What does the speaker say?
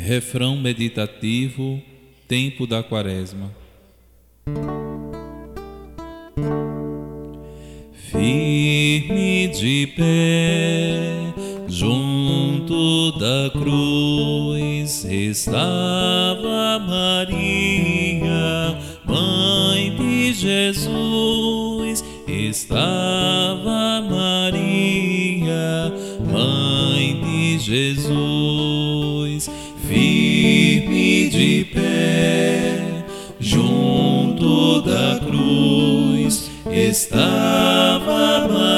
Refrão meditativo, tempo da Quaresma. Firme de pé, junto da cruz, estava Maria, mãe de Jesus. Estava Maria, mãe de Jesus. Firme de pé, junto da cruz, estava Maria,